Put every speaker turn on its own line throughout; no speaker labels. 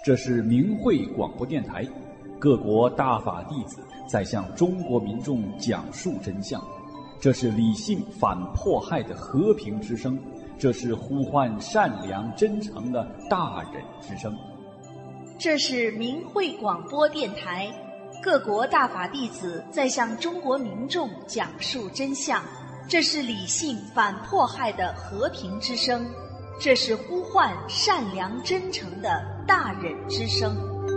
这是明慧广播电台，各国大法弟子在向中国民众讲述真相。这是理性反迫害的和平之声，这是呼唤善良真诚的大人之声。
这是明慧广播电台，各国大法弟子在向中国民众讲述真相。这是理性反迫害的和平之声，这是呼唤善良真诚的大人之声。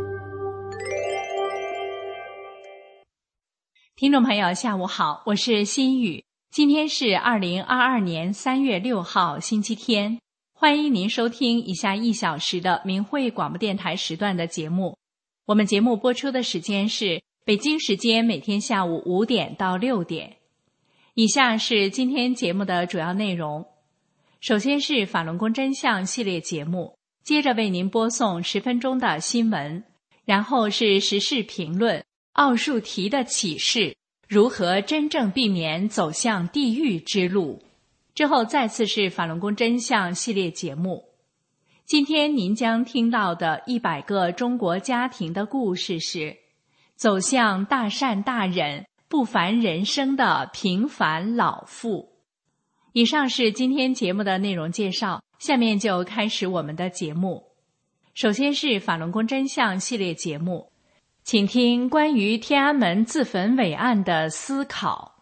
听众朋友下午好，我是心雨。今天是2022年3月6号星期天，欢迎您收听以下1小时的明慧广播电台时段的节目。我们节目播出的时间是北京时间每天下午5点到6点。以下是今天节目的主要内容。首先是法轮功真相系列节目，接着为您播送10分钟的新闻，然后是时事评论，奥数题的启示，如何真正避免走向地狱之路。之后再次是法轮功真相系列节目。今天您将听到的100个中国家庭的故事是走向大善大忍不凡人生的平凡老妇。以上是今天节目的内容介绍，下面就开始我们的节目。首先是法轮功真相系列节目，请听关于天安门自焚伟案的思考。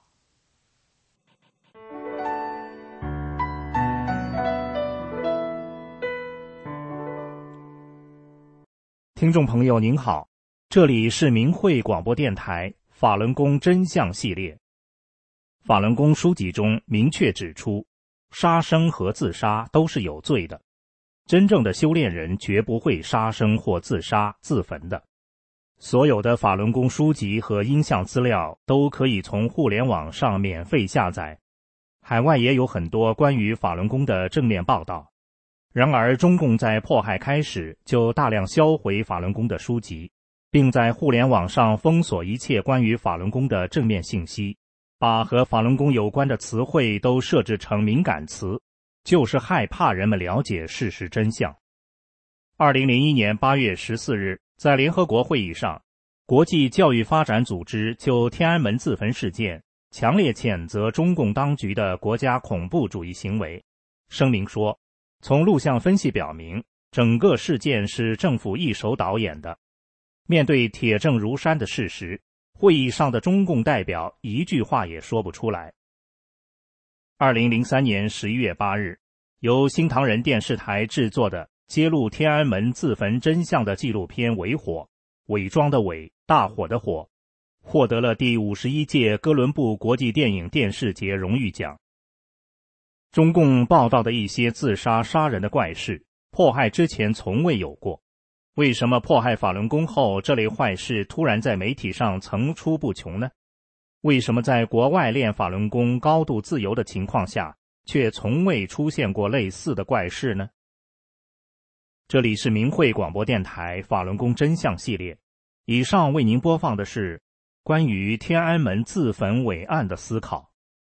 听众朋友您好，这里是明慧广播电台法轮功真相系列。法轮功书籍中明确指出，杀生和自杀都是有罪的，真正的修炼人绝不会杀生或自杀自焚的。所有的法轮功书籍和音像资料都可以从互联网上免费下载，海外也有很多关于法轮功的正面报道。然而中共在迫害开始就大量销毁法轮功的书籍，并在互联网上封锁一切关于法轮功的正面信息，把和法轮功有关的词汇都设置成敏感词，就是害怕人们了解事实真相。2001年8月14日，在联合国会议上，国际教育发展组织就天安门自焚事件强烈谴责中共当局的国家恐怖主义行为，声明说，从录像分析表明，整个事件是政府一手导演的。面对铁证如山的事实，会议上的中共代表一句话也说不出来。2003年11月8日，由新唐人电视台制作的揭露天安门自焚真相的纪录片《伪火》，伪装的伪，大火的火，获得了第51届哥伦布国际电影电视节荣誉奖。中共报道的一些自杀杀人的怪事，迫害之前从未有过。为什么迫害法轮功后，这类坏事突然在媒体上层出不穷呢？为什么在国外练法轮功高度自由的情况下，却从未出现过类似的怪事呢？这里是明慧广播电台法轮功真相系列，以上为您播放的是关于天安门自焚伟案的思考。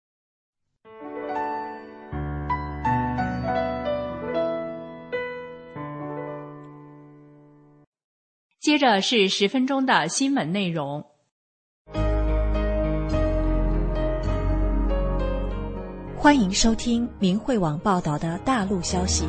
接着是10分钟的新闻内容。
欢迎收听明慧网报道的大陆消息。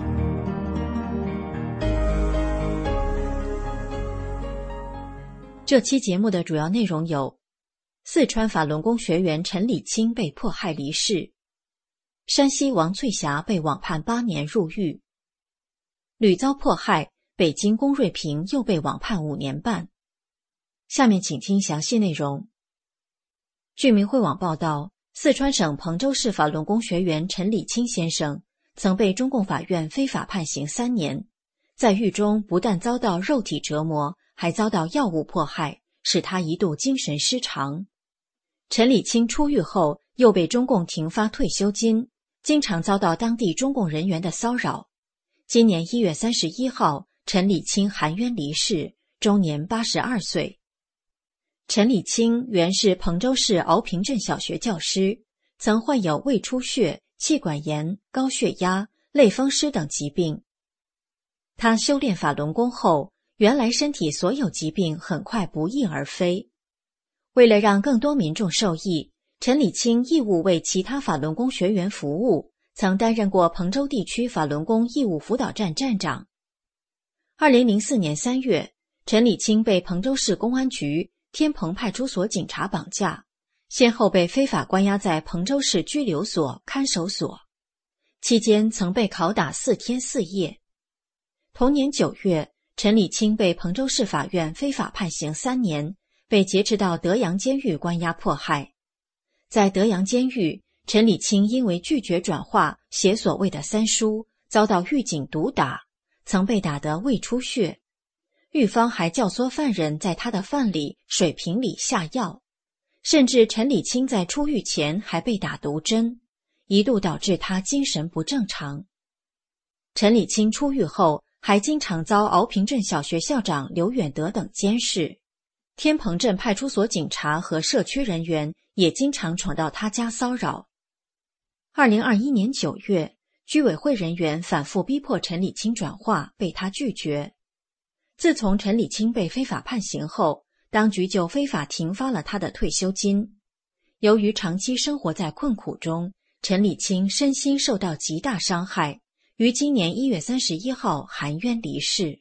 这期节目的主要内容有：四川法轮功学员陈礼清被迫害离世，山西王翠霞被网判8年入狱，屡遭迫害，北京龚瑞平又被网判5年半。下面请听详细内容。据明慧网报道，四川省彭州市法轮功学员陈礼清先生曾被中共法院非法判刑3年，在狱中不但遭到肉体折磨，还遭到药物迫害，使他一度精神失常。陈礼清出狱后又被中共停发退休金，经常遭到当地中共人员的骚扰。今年1月31号，陈礼清含冤离世，终年82岁。陈礼清原是彭州市敖坪镇小学教师，曾患有胃出血、气管炎、高血压、类风湿等疾病。他修炼法轮功后， 原来身体所有疾病很快不翼而飞。为了让更多民众受益，陈礼清义务为其他法轮功学员服务，曾担任过彭州地区法轮功义务辅导站站长。2004年3月，陈礼清被彭州市公安局天棚派出所警察绑架，先后被非法关押在彭州市拘留所、看守所，期间曾被拷打4天4夜。同年9月，陈礼清被彭州市法院非法判刑3年，被劫持到德阳监狱关押迫害。在德阳监狱，陈礼清因为拒绝转化写所谓的3书，遭到狱警毒打，曾被打得胃出血。狱方还教唆犯人在他的饭里、水瓶里下药，甚至陈礼清在出狱前还被打毒针，一度导致他精神不正常。陈礼清出狱后，还经常遭敖坪镇小学校长刘远德等监视，天棚镇派出所警察和社区人员也经常闯到他家骚扰。2021年9月，居委会人员反复逼迫陈礼清转化，被他拒绝。自从陈礼清被非法判刑后，当局就非法停发了他的退休金。由于长期生活在困苦中，陈礼清身心受到极大伤害，于今年1月31号含冤离世。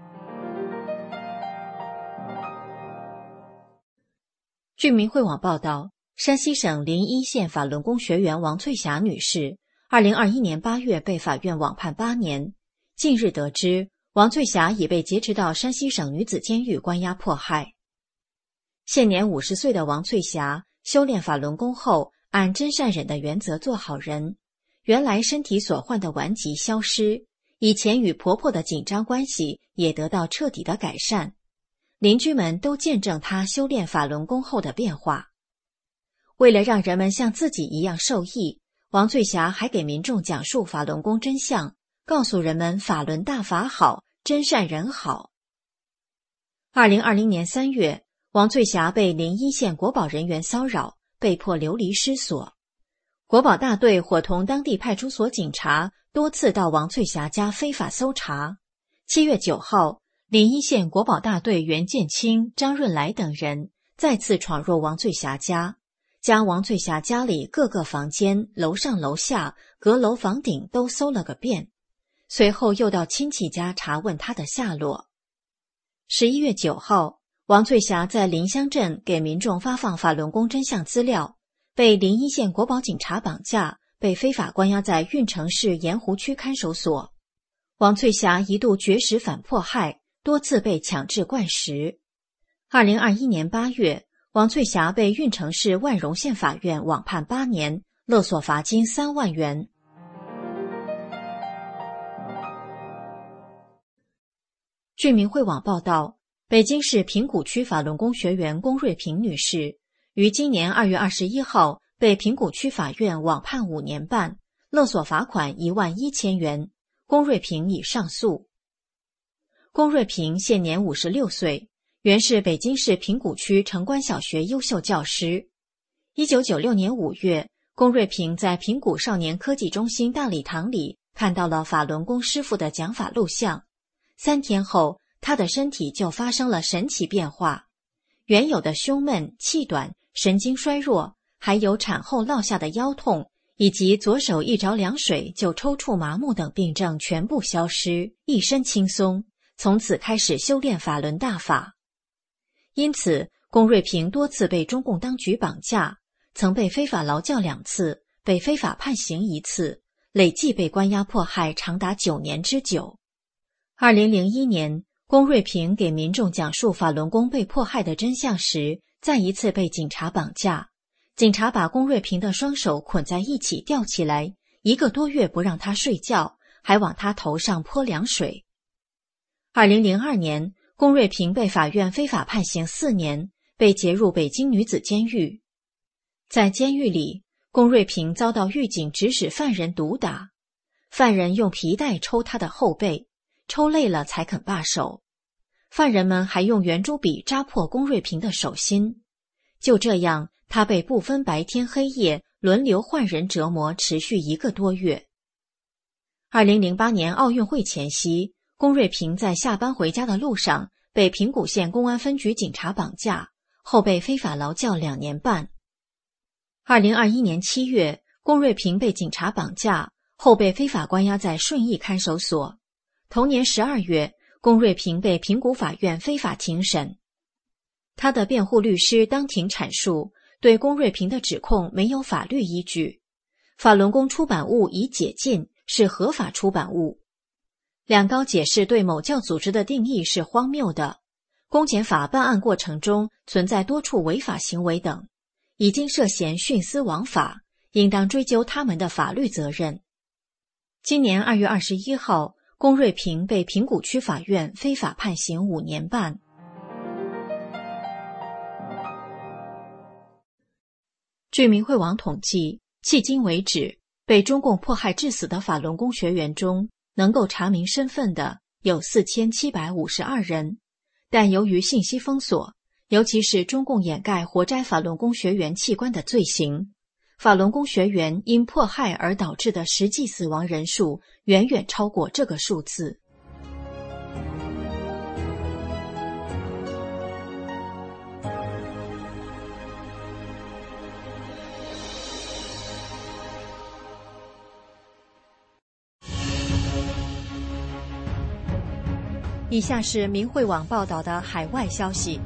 据明慧网报道，山西省临沂县法轮功学员王翠霞女士2021年8月被法院网判8年。近日得知，王翠霞已被劫持到山西省女子监狱关押迫害。现年50岁的王翠霞修炼法轮功后，按真善忍的原则做好人，原来身体所患的顽疾消失，以前与婆婆的紧张关系也得到彻底的改善。邻居们都见证她修炼法轮功后的变化。为了让人们像自己一样受益，王翠霞还给民众讲述法轮功真相，告诉人们法轮大法好，真善人好。2020年3月，王翠霞被临沂县国保人员骚扰，被迫流离失所。国保大队伙同当地派出所警察多次到王翠霞家非法搜查。7月9号，临沂县国保大队袁建清、张润来等人再次闯入王翠霞家，将王翠霞家里各个房间、楼上楼下、阁楼房顶都搜了个遍，随后又到亲戚家查问她的下落。11月9号，王翠霞在临湘镇给民众发放法轮功真相资料，被临沂县国保警察绑架，被非法关押在运城市盐湖区看守所。王翠霞一度绝食反迫害，多次被强制灌食。2021年8月，王翠霞被运城市万荣县法院网判8年，勒索罚金3万元。据明慧网报道，北京市平谷区法轮功学员龚瑞平女士于今年2月21号被平谷区法院网判5年半，勒索罚款11000元。龚瑞平已上诉。龚瑞平现年56岁，原是北京市平谷区城关小学优秀教师。1996年5月，龚瑞平在平谷少年科技中心大礼堂里看到了法轮功师傅的讲法录像。3天后，他的身体就发生了神奇变化，原有的胸闷、气短、神经衰弱，还有产后落下的腰痛，以及左手一着凉水就抽搐麻木等病症全部消失，一身轻松，从此开始修炼法轮大法。因此，龚瑞平多次被中共当局绑架，曾被非法劳教2次，被非法判刑1次，累计被关押迫害长达9年之久。2001年，龚瑞平给民众讲述法轮功被迫害的真相时，再一次被警察绑架。警察把龚瑞平的双手捆在一起吊起来，1个多月不让他睡觉，还往他头上泼凉水。2002年，龚瑞平被法院非法判刑4年，被劫入北京女子监狱。在监狱里，龚瑞平遭到狱警指使犯人毒打，犯人用皮带抽他的后背，抽累了才肯罢手。犯人们还用圆珠笔扎破龚瑞平的手心。就这样，他被不分白天黑夜轮流换人折磨，持续1个多月。2008年奥运会前夕， 龚瑞平在下班回家的路上被平谷县公安分局警察绑架，后被非法劳教2年半。2021年7月，龚瑞平被警察绑架，后被非法关押在顺义看守所。同年12月，龚瑞平被平谷法院非法庭审。他的辩护律师当庭阐述，对龚瑞平的指控没有法律依据。法轮功出版物已解禁，是合法出版物。两高解释对某教组织的定义是荒谬的。公检法办案过程中存在多处违法行为等，已经涉嫌徇私枉法，应当追究他们的法律责任。今年2月21号，龚瑞平被平谷区法院非法判刑5年半。据明慧网统计，迄今为止，被中共迫害致死的法轮功学员中，能够查明身份的有4752人，但由于信息封锁，尤其是中共掩盖活摘法轮功学员器官的罪行，法轮功学员因迫害而导致的实际死亡人数远远超过这个数字。以下是明慧网报道的海外消息，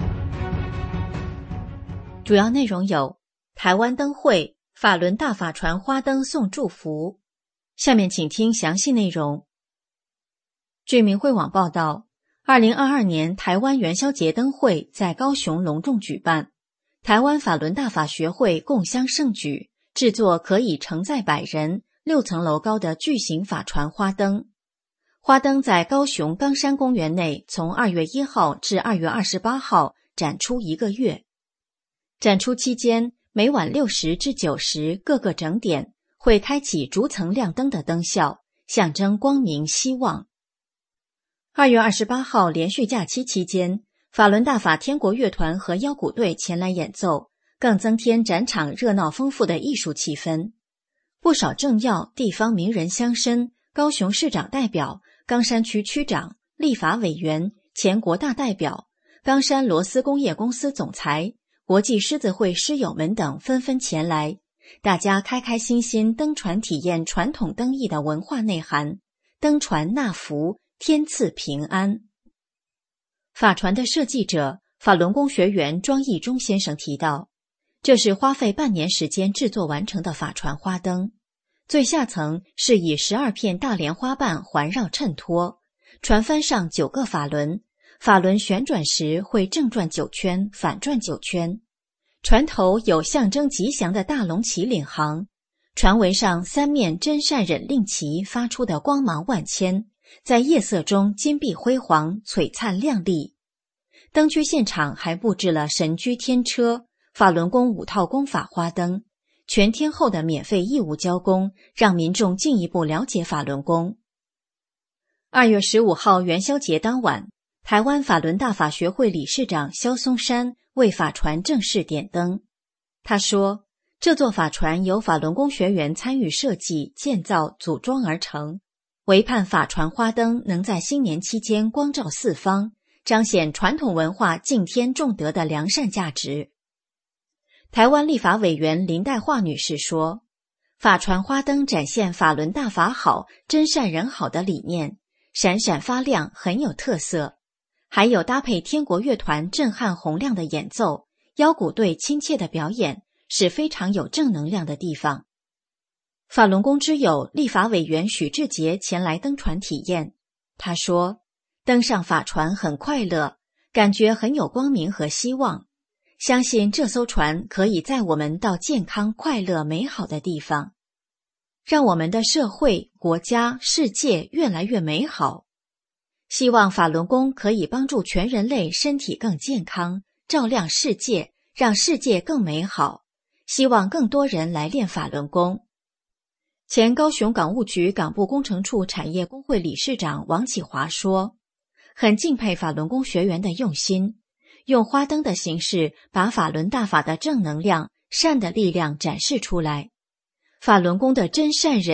主要内容有：台湾灯会，法轮大法传花灯送祝福。下面请听详细内容。据明慧网报道，2022年台湾元宵节灯会在高雄隆重举办，台湾法轮大法学会共襄盛举，制作可以承载100人、6层楼高的巨型法传花灯。花灯在高雄冈山公园内从2月1号至2月28号展出1个月。展出期间，每晚6时至9时各个整点会开启逐层亮灯的灯效，象征光明希望。2月28号连续假期期间，法轮大法天国乐团和腰鼓队前来演奏，更增添展场热闹丰富的艺术气氛。不少政要、地方名人乡绅、高雄市长代表、冈山区区长、立法委员、前国大代表、冈山螺丝工业公司总裁、国际狮子会狮友们等纷纷前来，大家开开心心登船体验传统灯艺的文化内涵，登船纳福，天赐平安。法传的设计者法轮功学员庄义忠先生提到，这是花费半年时间制作完成的法传花灯。最下层是以12片大莲花瓣环绕衬托，船帆上9个法轮，法轮旋转时会正转9圈，反转9圈。船头有象征吉祥的大龙旗领航，船尾上3面真善忍令旗发出的光芒万千，在夜色中金碧辉煌，璀璨亮丽。灯区现场还布置了神驹天车、法轮功5套功法花灯，全天候的免费义务教功，让民众进一步了解法轮功。2月15号元宵节当晚，台湾法轮大法学会理事长萧松山为法船正式点灯。他说，这座法船由法轮功学员参与设计、建造、组装而成，唯盼法船花灯能在新年期间光照四方，彰显传统文化敬天重德的良善价值。台湾立法委员林黛桦女士说，法传花灯展现法轮大法好、真善人好的理念，闪闪发亮，很有特色。还有搭配天国乐团震撼洪亮的演奏，腰鼓队亲切的表演，是非常有正能量的地方。法轮功之友立法委员许志杰前来登船体验，他说，登上法船很快乐，感觉很有光明和希望。相信这艘船可以载我们到健康、快乐、美好的地方，让我们的社会、国家、世界越来越美好。希望法轮功可以帮助全人类身体更健康，照亮世界，让世界更美好。希望更多人来练法轮功。前高雄港务局港部工程处产业工会理事长王启华说，很敬佩法轮功学员的用心，用花灯的形式把法轮大法的正能量、善的力量展示出来。法轮功的真善忍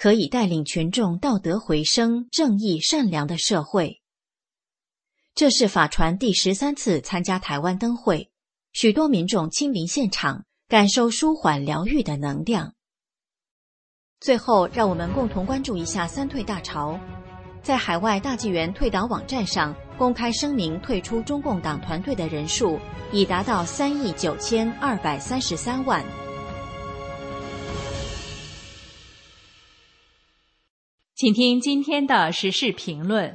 可以带领群众道德回升、正义善良的社会。这是法传第13次参加台湾灯会，许多民众亲临现场，感受舒缓疗愈的能量。最后，让我们共同关注一下三退大潮。在海外大纪元退党网站上公开声明退出中共党团队的人数已达到3.9233亿。
请听今天的时事评论。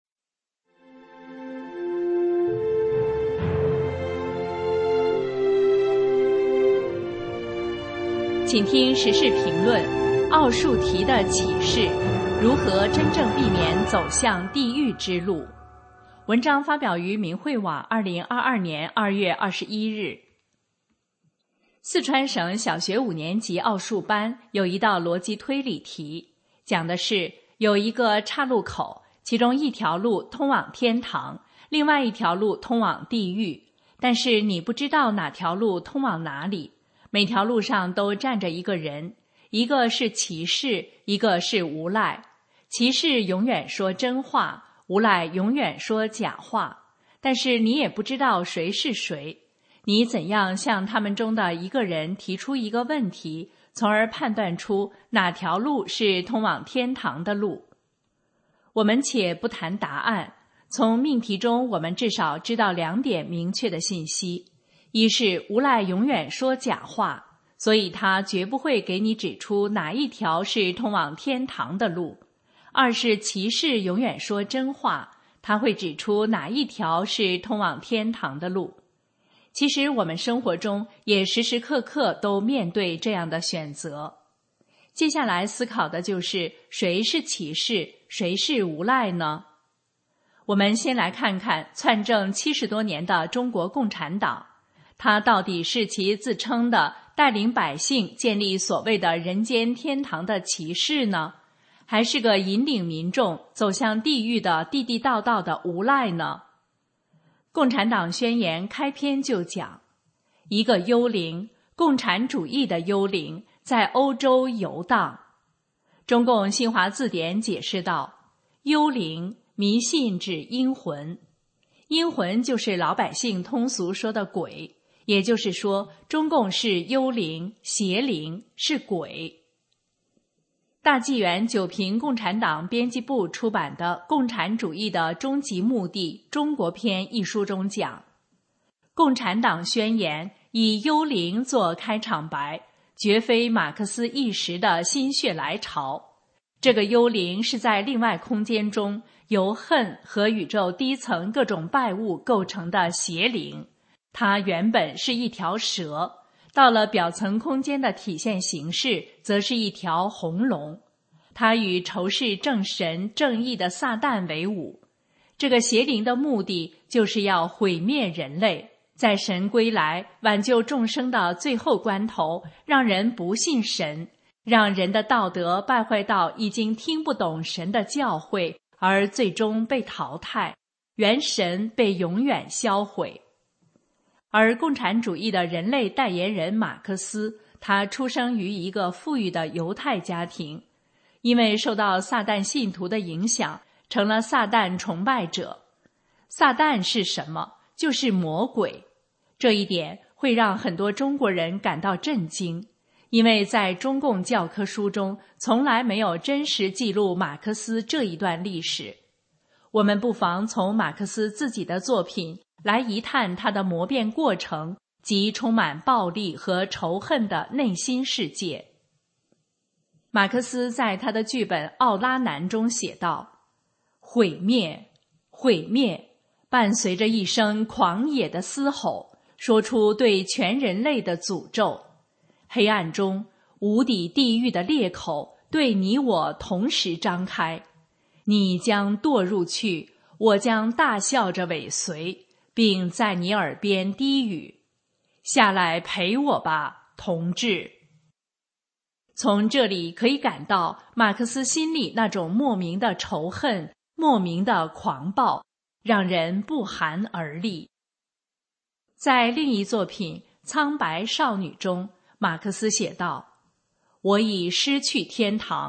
请听时事评论：奥数题的启示，如何真正避免走向地狱之路？文章发表于明慧网2022年2月21日。四川省小学5年级奥数班有一道逻辑推理题，讲的是有一个岔路口，其中一条路通往天堂，另外一条路通往地狱，但是你不知道哪条路通往哪里。每条路上都站着一个人，一个是骑士，一个是无赖。骑士永远说真话，无赖永远说假话，但是你也不知道谁是谁。你怎样向他们中的一个人提出一个问题，从而判断出哪条路是通往天堂的路？我们且不谈答案，从命题中我们至少知道2点明确的信息。一是无赖永远说假话，所以他绝不会给你指出哪一条是通往天堂的路。二是骑士永远说真话，他会指出哪一条是通往天堂的路。其实我们生活中也时时刻刻都面对这样的选择。接下来思考的就是谁是骑士，谁是无赖呢？我们先来看看篡政70多年的中国共产党，他到底是其自称的带领百姓建立所谓的人间天堂的骑士呢，还是个引领民众走向地狱的地地道道的无赖呢？共产党宣言开篇就讲，一个幽灵，共产主义的幽灵，在欧洲游荡。中共新华字典解释道，幽灵，迷信指阴魂，阴魂就是老百姓通俗说的鬼，也就是说，中共是幽灵、邪灵，是鬼。大纪元九评共产党编辑部出版的《共产主义的终极目的：中国篇》一书中讲，共产党宣言以幽灵做开场白，绝非马克思一时的心血来潮。这个幽灵是在另外空间中由恨和宇宙低层各种败物构成的邪灵。它原本是一条蛇，到了表层空间的体现形式则是一条红龙。它与仇视正神正义的撒旦为伍。这个邪灵的目的就是要毁灭人类，在神归来挽救众生的最后关头，让人不信神，让人的道德败坏到已经听不懂神的教诲，而最终被淘汰，元神被永远销毁。而共产主义的人类代言人马克思，他出生于一个富裕的犹太家庭，因为受到撒旦信徒的影响，成了撒旦崇拜者。撒旦是什么？就是魔鬼。这一点会让很多中国人感到震惊，因为在中共教科书中从来没有真实记录马克思这一段历史。我们不妨从马克思自己的作品来一探他的魔变过程及充满暴力和仇恨的内心世界。马克思在他的剧本《奥拉南》中写道：毁灭，毁灭，伴随着一声狂野的嘶吼，说出对全人类的诅咒。黑暗中，无底地狱的裂口对你我同时张开，你将堕入去，我将大笑着尾随，并在你耳边低语：下来陪我吧，同志。从这里可以感到马克思心里那种莫名的仇恨，莫名的狂暴，让人不寒而栗。在另一作品《苍白少女》中，马克思写道：我已失去天堂，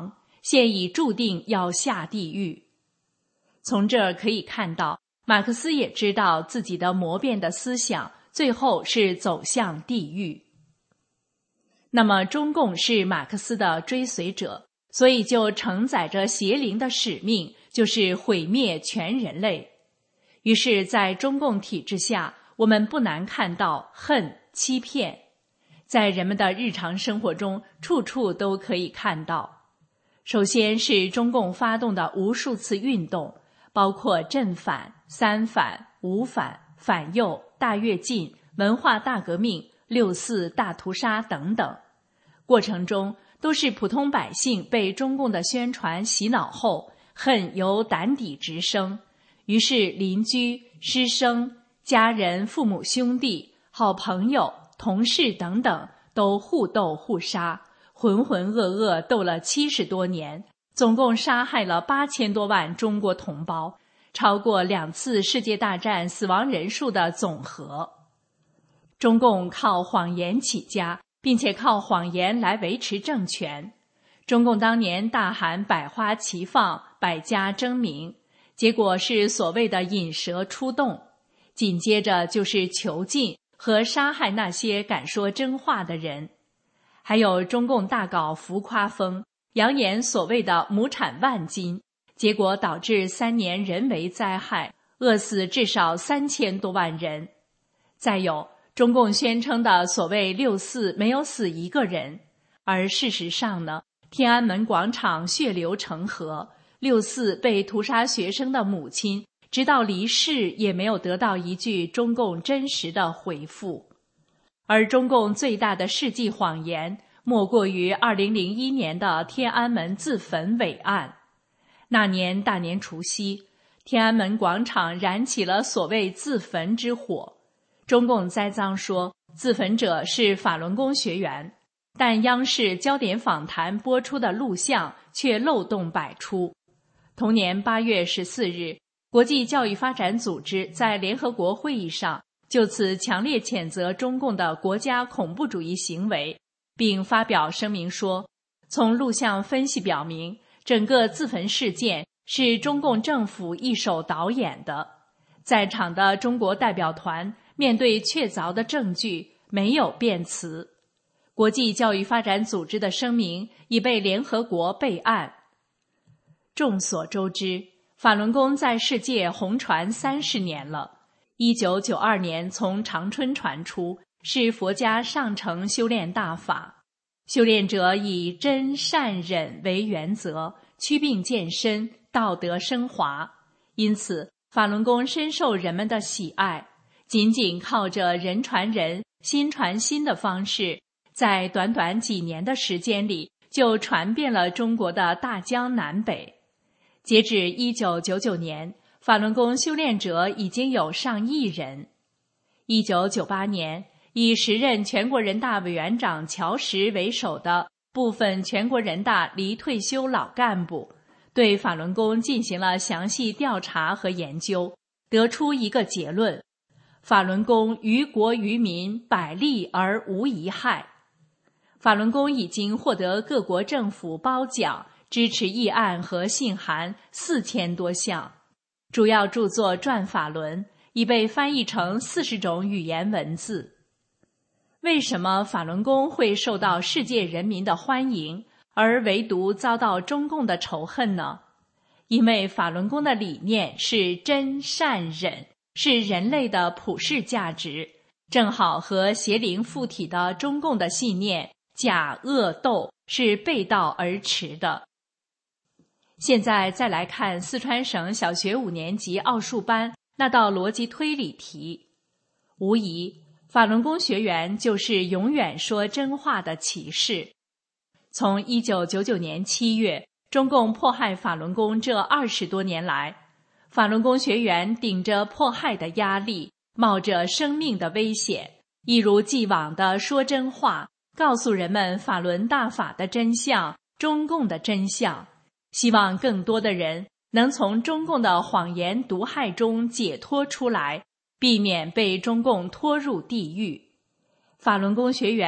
现已注定要下地狱。从这儿可以看到，马克思也知道自己的魔变的思想最后是走向地狱。那么中共是马克思的追随者，所以就承载着邪灵的使命，就是毁灭全人类。于是在中共体制下，我们不难看到恨、欺骗，在人们的日常生活中处处都可以看到。首先是中共发动的无数次运动，包括镇反、三反、五反、反右、大跃进、文化大革命、六四大屠杀等等，过程中都是普通百姓被中共的宣传洗脑后，恨由胆底直生，于是邻居、师生、家人、父母兄弟、好朋友、同事等等都互斗互杀，浑浑噩噩斗了70多年，总共杀害了8000多万中国同胞，超过2次世界大战死亡人数的总和。中共靠谎言起家，并且靠谎言来维持政权。中共当年大喊百花齐放，百家争鸣，结果是所谓的引蛇出洞，紧接着就是囚禁和杀害那些敢说真话的人。还有中共大搞浮夸风，扬言所谓的亩产万斤，结果导致3年人为灾害，饿死至少3000多万人。再有中共宣称的所谓六四没有死一个人，而事实上呢，天安门广场血流成河，六四被屠杀学生的母亲直到离世也没有得到一句中共真实的回复。而中共最大的世纪谎言莫过于2001年的天安门自焚伪案。那年大年除夕，天安门广场燃起了所谓自焚之火，中共栽赃说自焚者是法轮功学员，但央视焦点访谈播出的录像却漏洞百出。同年8月14日，国际教育发展组织在联合国会议上就此强烈谴责中共的国家恐怖主义行为，并发表声明说，从录像分析表明，整个自焚事件是中共政府一手导演的。在场的中国代表团面对确凿的证据，没有辩词。国际教育发展组织的声明已被联合国备案。众所周知，法轮功在世界红传30年了。1992年从长春传出，是佛家上乘修炼大法。修炼者以真善忍为原则，祛病健身，道德升华。因此，法轮功深受人们的喜爱。仅仅靠着人传人、心传心的方式，在短短几年的时间里，就传遍了中国的大江南北。截止1999年，法轮功修炼者已经有上亿人。1998年，以时任全国人大委员长乔石为首的部分全国人大离退休老干部，对法轮功进行了详细调查和研究，得出一个结论：法轮功于国于民百利而无一害。法轮功已经获得各国政府褒奖、支持议案和信函4000多项，主要著作《转法轮》已被翻译成40种语言文字。为什么法轮功会受到世界人民的欢迎，而唯独遭到中共的仇恨呢？因为法轮功的理念是真善忍，是人类的普世价值，正好和邪灵附体的中共的信念假恶斗是背道而驰的。现在再来看四川省小学5年级奥数班那道逻辑推理题，无疑法轮功学员就是永远说真话的骑士。从1999年7月中共迫害法轮功这20多年来，法轮功学员顶着迫害的压力，冒着生命的危险，一如既往地说真话，告诉人们法轮大法的真相，中共的真相，希望更多的人能从中共的谎言毒害中解脱出来，避免被中共拖入地狱。法轮功学员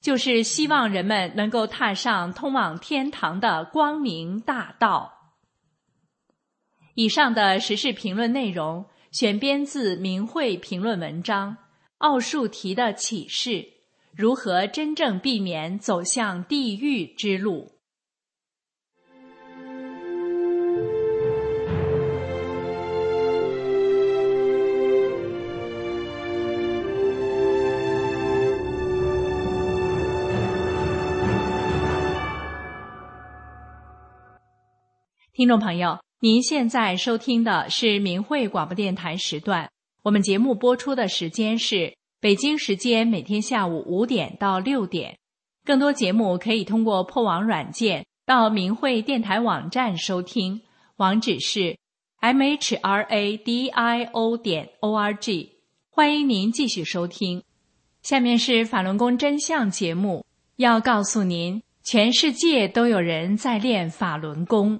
就是希望人们能够踏上通往天堂的光明大道。以上的时事评论内容选编自明慧评论文章奥数题的启示，如何真正避免走向地狱之路。听众朋友，您现在收听的是明慧广播电台时段，我们节目播出的时间是北京时间每天下午5点到6点。更多节目可以通过破网软件到明慧电台网站收听，网址是 mhradio.org。欢迎您继续收听。下面是法轮功真相节目，要告诉您，全世界都有人在练法轮功。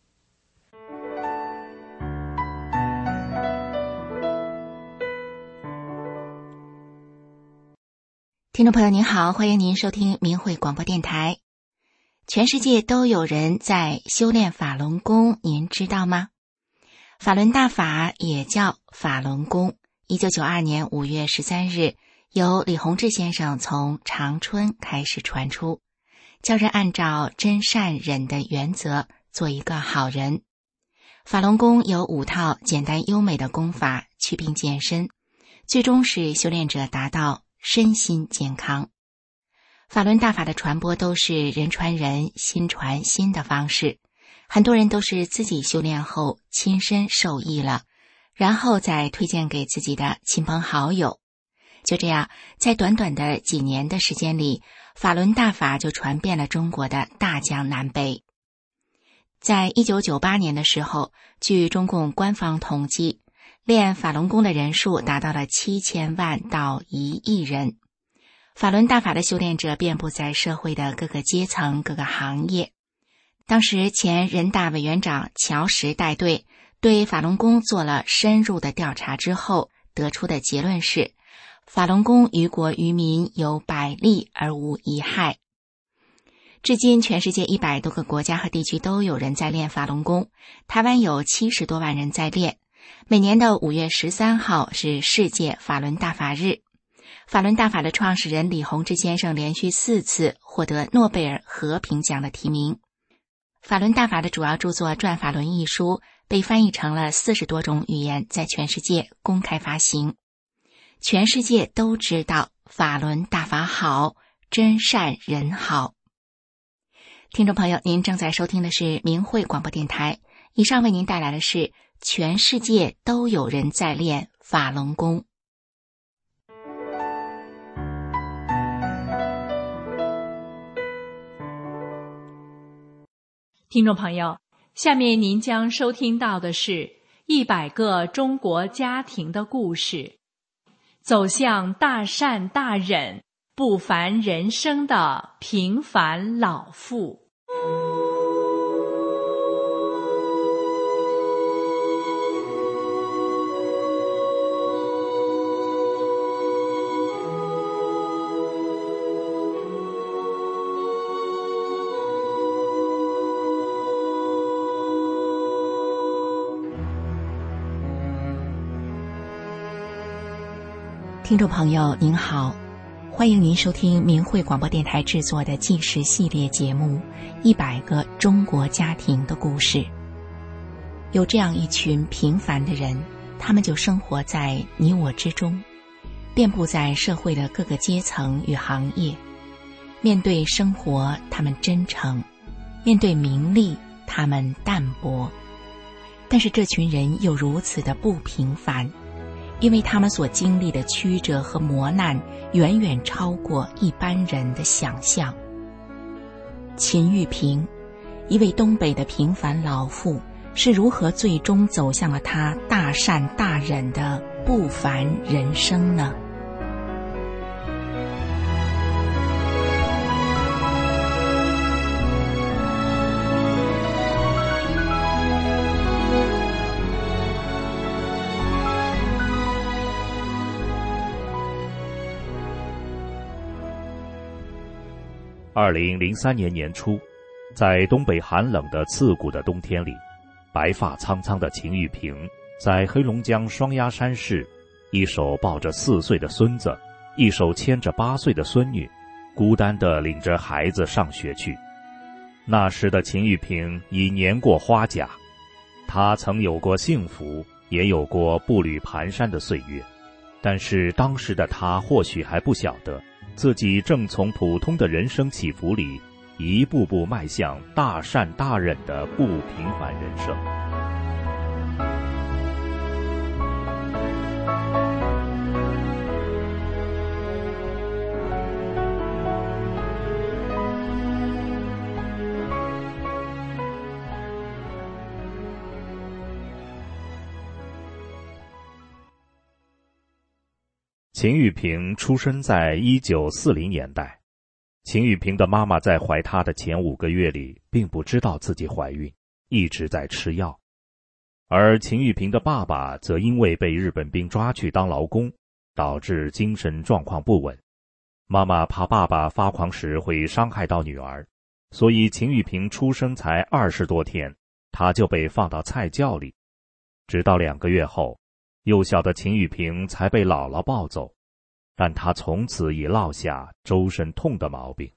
听众朋友您好，欢迎您收听明慧广播电台。全世界都有人在修炼法轮功，您知道吗？法轮大法也叫法轮功，1992年5月13日由李洪志先生从长春开始传出，叫人按照真善忍的原则做一个好人。法轮功有5套简单优美的功法祛病健身，最终使修炼者达到身心健康。法轮大法的传播都是人传人心传心的方式，很多人都是自己修炼后亲身受益了，然后再推荐给自己的亲朋好友。就这样，在短短的几年的时间里，法轮大法就传遍了中国的大江南北。在1998年的时候，据中共官方统计，练法轮功的人数达到了7000万到1亿人。法轮大法的修炼者遍布在社会的各个阶层、各个行业。当时前人大委员长乔石带队对法轮功做了深入的调查之后，得出的结论是，法轮功于国于民有百利而无一害。至今全世界100多个国家和地区都有人在练法轮功，台湾有70多万人在练。每年的5月13号是世界法轮大法日。法轮大法的创始人李洪志先生连续4次获得诺贝尔和平奖的提名。法轮大法的主要著作《转法轮》一书被翻译成了40多种语言，在全世界公开发行。全世界都知道法轮大法好，真善人好。听众朋友，您正在收听的是明慧广播电台，以上为您带来的是全世界都有人在练法轮功。
听众朋友，下面您将收听到的是100个中国家庭的故事，走向大善大忍、不凡人生的平凡老妇。
听众朋友您好，欢迎您收听明慧广播电台制作的纪实系列节目《100个中国家庭的故事》。有这样一群平凡的人，他们就生活在你我之中，遍布在社会的各个阶层与行业。面对生活，他们真诚；面对名利，他们淡薄。但是这群人又如此的不平凡，因为他们所经历的曲折和磨难远远超过一般人的想象。秦玉萍，一位东北的平凡老妇，是如何最终走向了她大善大忍的不凡人生呢？
2003年年初，在东北寒冷的刺骨的冬天里，白发苍苍的秦玉萍在黑龙江双鸭山市，一手抱着4岁的孙子，一手牵着8岁的孙女，孤单地领着孩子上学去。那时的秦玉萍已年过花甲，她曾有过幸福，也有过步履蹒跚的岁月，但是当时的她或许还不晓得，自己正从普通的人生起伏里，一步步迈向大善大忍的不平凡人生。秦玉萍出生在1940年代。秦玉萍的妈妈在怀她的前5个月里并不知道自己怀孕，一直在吃药。而秦玉萍的爸爸则因为被日本兵抓去当劳工，导致精神状况不稳。妈妈怕爸爸发狂时会伤害到女儿，所以秦玉萍出生才20多天，她就被放到菜窖里。直到2个月后，幼小的秦玉萍才被姥姥抱走，但她从此已落下周身痛的毛病。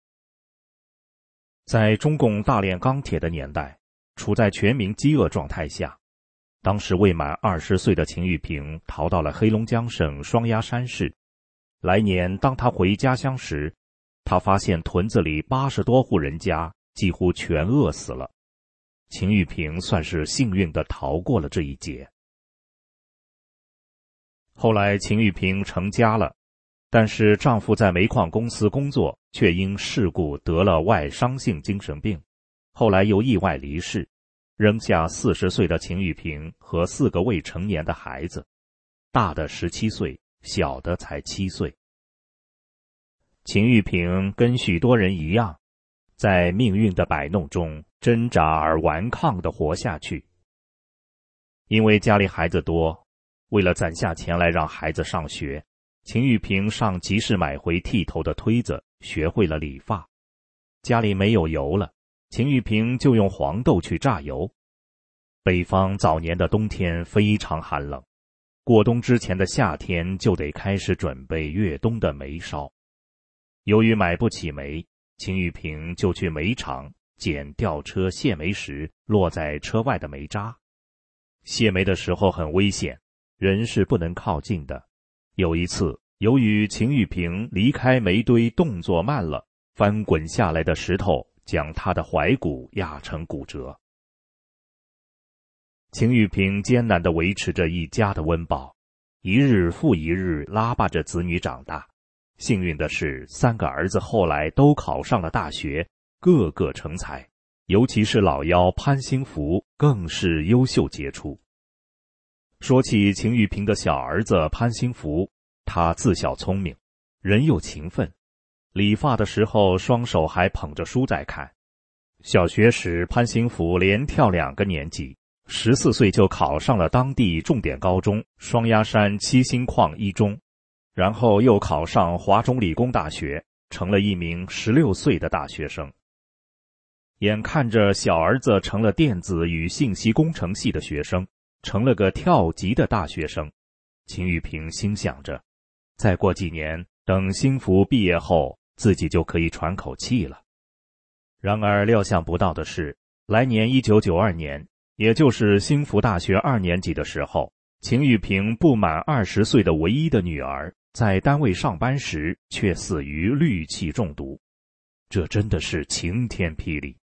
在中共大炼钢铁的年代，处在全民饥饿状态下，当时未满20岁的秦玉萍逃到了黑龙江省双鸭山市。来年当她回家乡时，她发现屯子里80多户人家几乎全饿死了。秦玉萍算是幸运地逃过了这一劫。后来秦玉萍成家了，但是丈夫在煤矿公司工作，却因事故得了外伤性精神病，后来又意外离世，扔下40岁的秦玉萍和4个未成年的孩子，大的17岁，小的才7岁。秦玉萍跟许多人一样，在命运的摆弄中挣扎而顽抗地活下去。因为家里孩子多，为了攒下钱来让孩子上学，秦玉萍上集市买回剃头的推子，学会了理发。家里没有油了，秦玉萍就用黄豆去榨油。北方早年的冬天非常寒冷，过冬之前的夏天就得开始准备越冬的煤烧。由于买不起煤，秦玉萍就去煤场捡吊车卸煤时落在车外的煤渣。卸煤的时候很危险，人是不能靠近的。有一次，由于秦玉萍离开煤堆动作慢了，翻滚下来的石头将她的踝骨压成骨折。秦玉萍艰难地维持着一家的温饱，一日复一日拉拔着子女长大。幸运的是，3个儿子后来都考上了大学，个个成才，尤其是老幺潘兴福更是优秀杰出。说起秦玉萍的小儿子潘兴福，他自小聪明，人又勤奋，理发的时候双手还捧着书在看。小学时，潘兴福连跳2个年级，14岁就考上了当地重点高中双鸭山7星矿一中，然后又考上华中理工大学，成了一名16岁的大学生。眼看着小儿子成了电子与信息工程系的学生，成了个跳级的大学生，秦玉萍心想着，再过几年，等兴福毕业后，自己就可以喘口气了。然而料想不到的是，来年1992年，也就是兴福大学2年级的时候，秦玉萍不满20岁的唯一的女儿，在单位上班时却死于氯气中毒。这真的是晴天霹雳。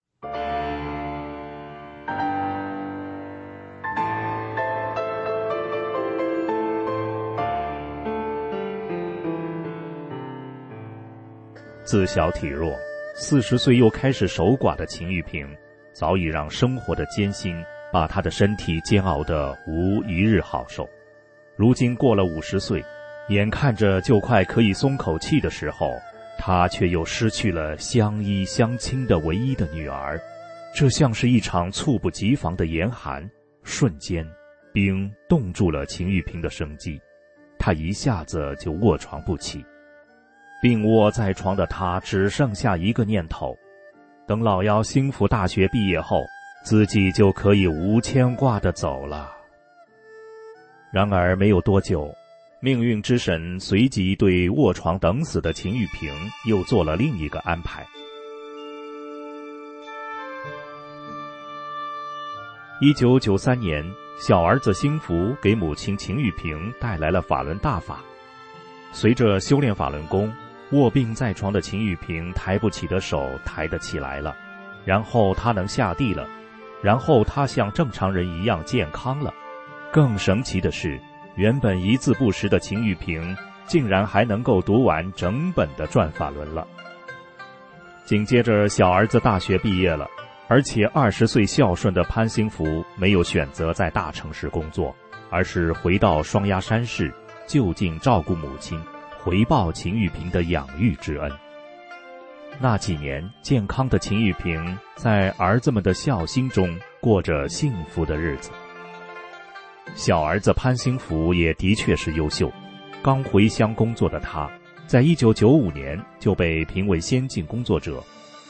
自小体弱，40岁又开始守寡的秦玉萍，早已让生活的艰辛把她的身体煎熬得无一日好受。如今过了50岁，眼看着就快可以松口气的时候，她却又失去了相依相亲的唯一的女儿。这像是一场猝不及防的严寒，瞬间冰冻住了秦玉萍的生机，她一下子就卧床不起。 病卧在床的他只剩下一个念头：等老幺兴福大学毕业后，自己就可以无牵挂地走了。然而没有多久，命运之神随即对卧床等死的秦玉萍又做了另一个安排。1993年，小儿子兴福给母亲秦玉萍带来了法轮大法。随着修炼法轮功，卧病在床的秦玉萍抬不起的手抬得起来了，然后她能下地了，然后她像正常人一样健康了。更神奇的是，原本一字不识的秦玉萍竟然还能够读完整本的转法轮了。紧接着小儿子大学毕业了，而且20岁孝顺的潘兴福没有选择在大城市工作，而是回到双鸭山市就近照顾母亲，回报秦玉萍的养育之恩。那几年，健康的秦玉萍在儿子们的孝心中过着幸福的日子。小儿子潘兴福也的确是优秀，刚回乡工作的他，在1995年就被评为先进工作者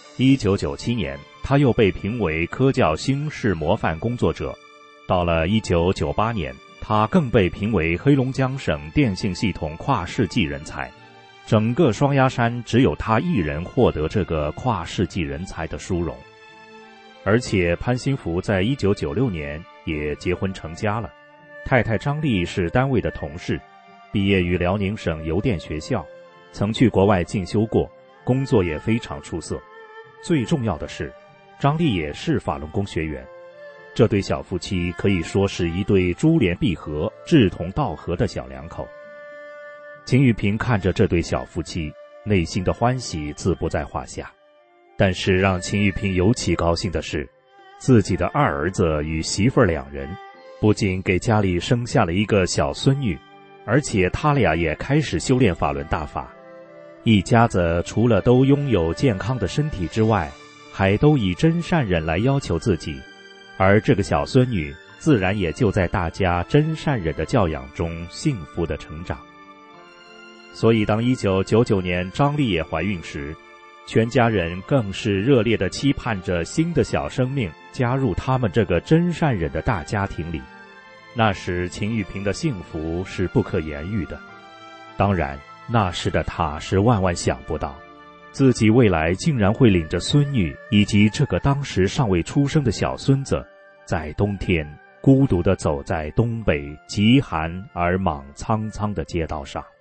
，1997年他又被评为科教新式模范工作者，到了1998年，他更被评为黑龙江省电信系统跨世纪人才。整个双鸭山只有他一人获得这个跨世纪人才的殊荣。而且潘兴福在1996年也结婚成家了，太太张丽是单位的同事，毕业于辽宁省邮电学校，曾去国外进修过，工作也非常出色。最重要的是，张丽也是法轮功学员。这对小夫妻可以说是一对珠联璧合、志同道合的小两口。秦玉萍看着这对小夫妻，内心的欢喜自不在话下。但是让秦玉萍尤其高兴的是，自己的二儿子与媳妇儿两人不仅给家里生下了一个小孙女，而且他俩也开始修炼法轮大法。一家子除了都拥有健康的身体之外，还都以真善忍来要求自己，而这个小孙女自然也就在大家真善忍的教养中幸福的成长。所以当1999年张丽也怀孕时，全家人更是热烈地期盼着新的小生命加入他们这个真善忍的大家庭里。那时秦玉萍的幸福是不可言喻的。当然，那时的她是万万想不到，自己未来竟然会领着孙女以及这个当时尚未出生的小孙子，在冬天孤独地走在东北极寒而莽苍苍的街道上。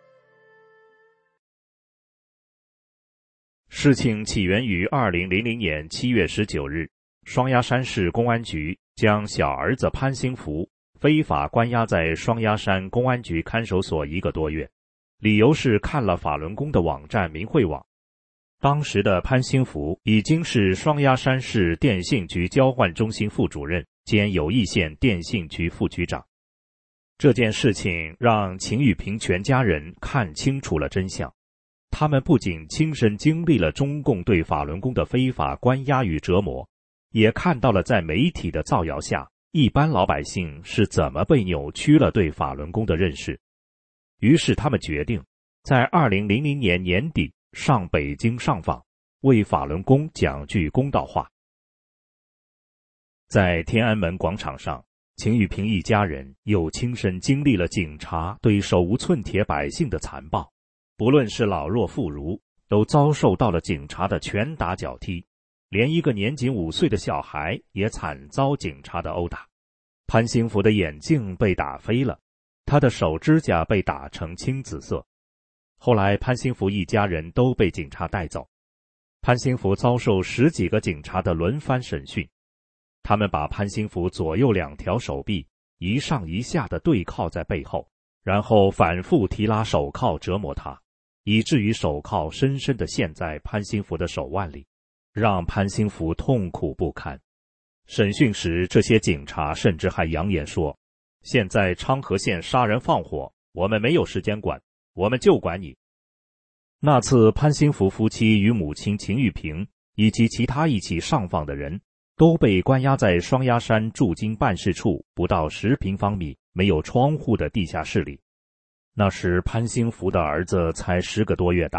事情起源于2000年7月19日，双鸭山市公安局将小儿子潘兴福非法关押在双鸭山公安局看守所1个多月，理由是看了法轮功的网站明慧网。当时的潘兴福已经是双鸭山市电信局交换中心副主任兼友谊县电信局副局长。这件事情让秦玉萍全家人看清楚了真相。他们不仅亲身经历了中共对法轮功的非法关押与折磨，也看到了在媒体的造谣下，一般老百姓是怎么被扭曲了对法轮功的认识。于是他们决定在2000年年底上北京上访，为法轮功讲句公道话。在天安门广场上，秦玉萍一家人又亲身经历了警察对手无寸铁百姓的残暴。不论是老弱妇孺，都遭受到了警察的拳打脚踢，连一个年仅5岁的小孩也惨遭警察的殴打。潘兴福的眼镜被打飞了，他的手指甲被打成青紫色。后来潘兴福一家人都被警察带走，潘兴福遭受10几个警察的轮番审讯，他们把潘兴福左右2条手臂一上一下地对铐在背后，然后反复提拉手铐折磨他，以至于手铐深深地陷在潘兴福的手腕里，让潘兴福痛苦不堪。审讯时，这些警察甚至还扬言说，现在昌河县杀人放火，我们没有时间管，我们就管你。那次潘兴福夫妻与母亲秦玉萍以及其他一起上访的人都被关押在双鸭山驻京办事处不到10平方米没有窗户的地下室里。那时潘兴福的儿子才10个多月大，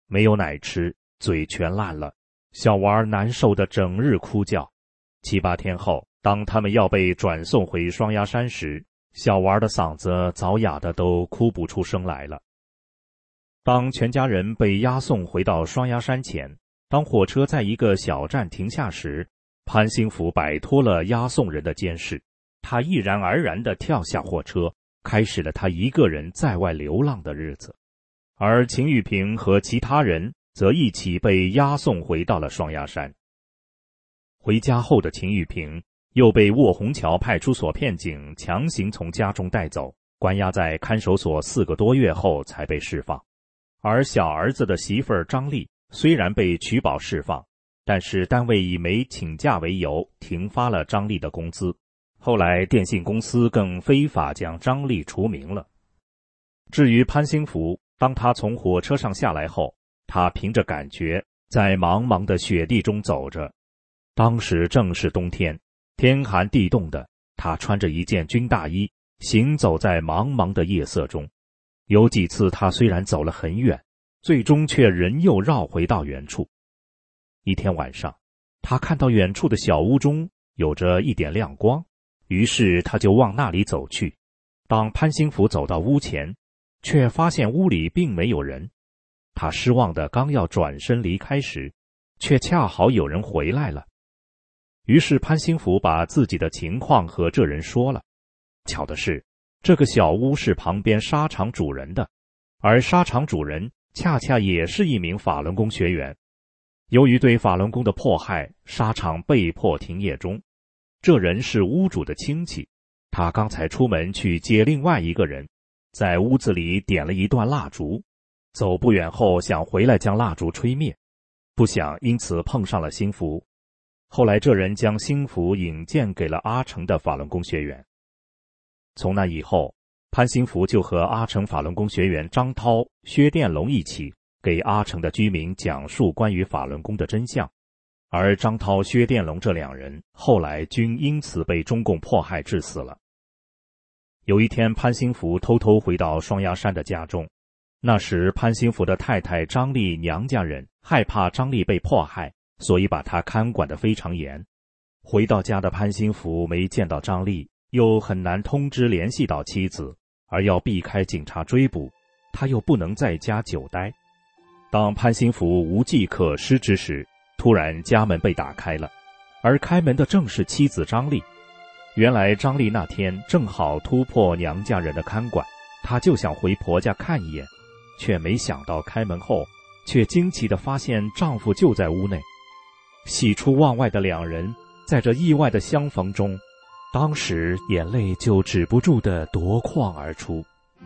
没有奶吃，嘴全烂了，小娃难受的整日哭叫。7、8天后，当他们要被转送回双鸭山时，小娃的嗓子早哑的都哭不出声来了。当全家人被押送回到双鸭山前，当火车在一个小站停下时，潘兴福摆脱了押送人的监视，他毅然而然地跳下火车，开始了他一个人在外流浪的日子。而秦玉平和其他人则一起被押送回到了双鸭山。回家后的秦玉平又被卧虹桥派出所片警强行从家中带走，关押在看守所4个多月后才被释放。而小儿子的媳妇儿张丽虽然被取保释放，但是单位以没请假为由停发了张丽的工资。后来电信公司更非法将张丽除名了。至于潘兴福，当他从火车上下来后，他凭着感觉在茫茫的雪地中走着。当时正是冬天，天寒地冻的，他穿着一件军大衣，行走在茫茫的夜色中。有几次他虽然走了很远，最终却仍又绕回到原处。一天晚上，他看到远处的小屋中有着一点亮光，于是他就往那里走去。当潘兴福走到屋前，却发现屋里并没有人。他失望的刚要转身离开时，却恰好有人回来了。于是潘兴福把自己的情况和这人说了。巧的是，这个小屋是旁边纱厂主人的，而纱厂主人恰恰也是一名法轮功学员。由于对法轮功的迫害，纱厂被迫停业中。这人是屋主的亲戚，他刚才出门去接另外一个人，在屋子里点了一段蜡烛，走不远后想回来将蜡烛吹灭，不想因此碰上了兴福。后来这人将兴福引荐给了阿成的法轮功学员。从那以后，潘兴福就和阿成法轮功学员张涛、薛殿龙一起给阿成的居民讲述关于法轮功的真相，而张涛、薛殿龙这2人后来均因此被中共迫害致死了。有一天，潘兴福偷偷回到双鸭山的家中，那时潘兴福的太太张丽娘家人害怕张丽被迫害，所以把他看管得非常严。回到家的潘兴福没见到张丽，又很难通知联系到妻子，而要避开警察追捕，他又不能在家久待。当潘兴福无计可施之时，突然家门被打开了，而开门的正是妻子张丽。原来张丽那天正好突破娘家人的看管，她就想回婆家看一眼，却没想到开门后，却惊奇地发现丈夫就在屋内。喜出望外的2人，在这意外的相逢中，当时眼泪就止不住地夺眶而出。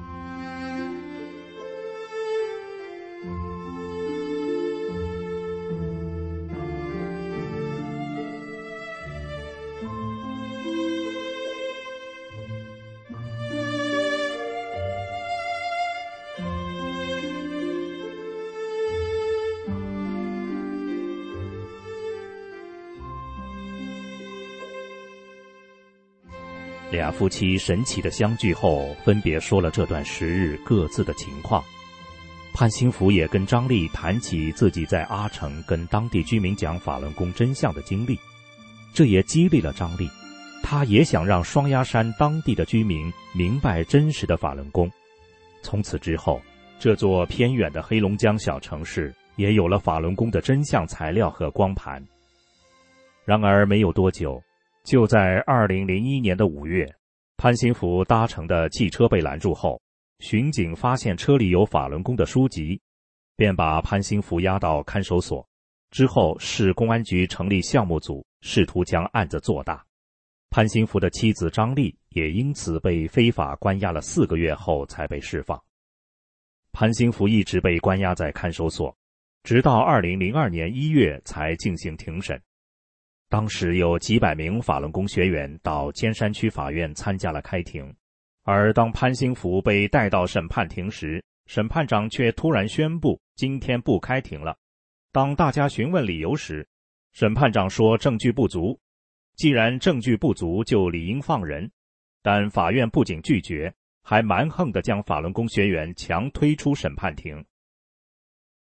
俩夫妻神奇的相聚后，分别说了这段时日各自的情况。潘兴福也跟张丽谈起自己在阿城跟当地居民讲法轮功真相的经历，这也激励了张丽，她也想让双鸭山当地的居民明白真实的法轮功。从此之后，这座偏远的黑龙江小城市也有了法轮功的真相材料和光盘。然而没有多久，就在2001年的5月，潘兴福搭乘的汽车被拦住后，巡警发现车里有法轮功的书籍，便把潘兴福押到看守所。之后市公安局成立项目组，试图将案子做大。潘兴福的妻子张丽也因此被非法关押了4个月后才被释放。潘兴福一直被关押在看守所，直到2002年1月才进行庭审。当时有几百名法轮功学员到尖山区法院参加了开庭，而当潘兴福被带到审判庭时，审判长却突然宣布今天不开庭了。当大家询问理由时，审判长说证据不足，既然证据不足就理应放人，但法院不仅拒绝，还蛮横地将法轮功学员强推出审判庭。